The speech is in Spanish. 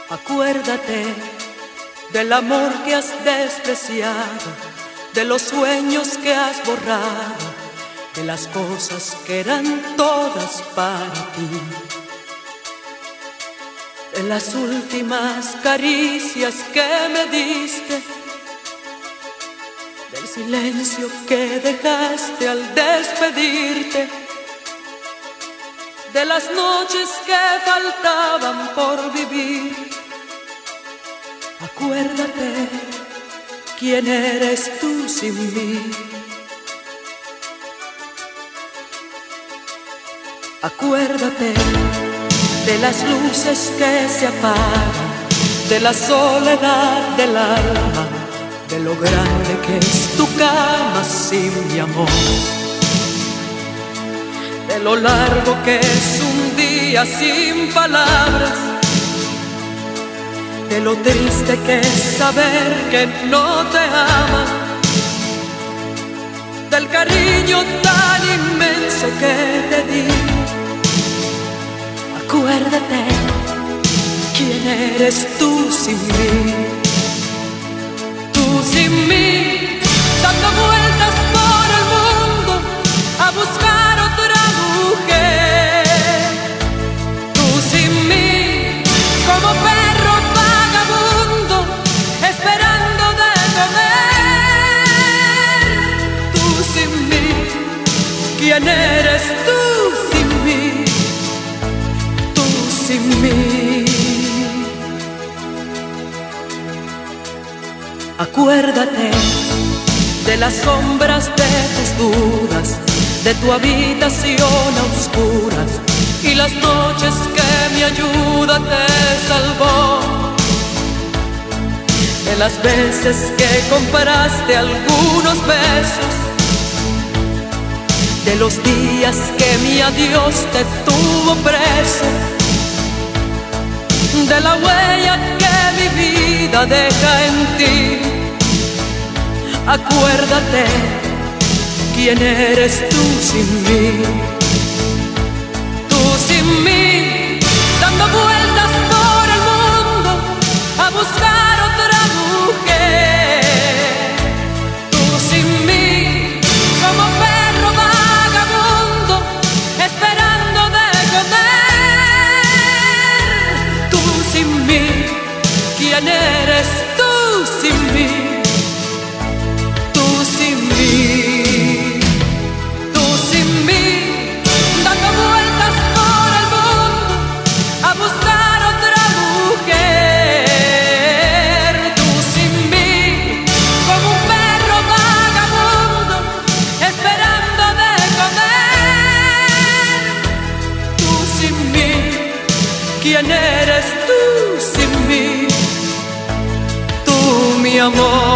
Acuérdate del amor que has despreciado, de los sueños que has borrado, de las cosas que eran todas para ti, de las últimas caricias que me diste, del silencio que dejaste al despedirte, de las noches que faltaban por vivir. Acuérdate quién eres tú sin mí. Acuérdate de las luces que se apagan, de la soledad del alma, de lo grande que es tu cama sin mi amor, de lo largo que es un día sin palabras, de lo triste que es saber que no te aman, del cariño tan inmenso que te di. Acuérdate quién eres tú sin mí. Tú sin mí, dando vueltas por el mundo a buscar otra mujer. Tú sin mí, como perro vagabundo, esperando de comer. Tú sin mí, ¿quién eres tú sin mí? Tú sin mí. Acuérdate de las sombras de tus dudas, de tu habitación a oscuras y las noches que mi ayuda te salvó, de las veces que compraste algunos besos, de los días que mi adiós te tuvo preso, de la huella que mi vida deja en ti. Acuérdate quién eres tú sin mí. Tú sin mí, dando vueltas por el mundo a buscar otra mujer. Tú sin mí, como perro vagabundo, esperando de comer. Tú sin mí, ¿quién eres tú sin mí? ¿Quién eres tú sin mí? Tú, mi amor.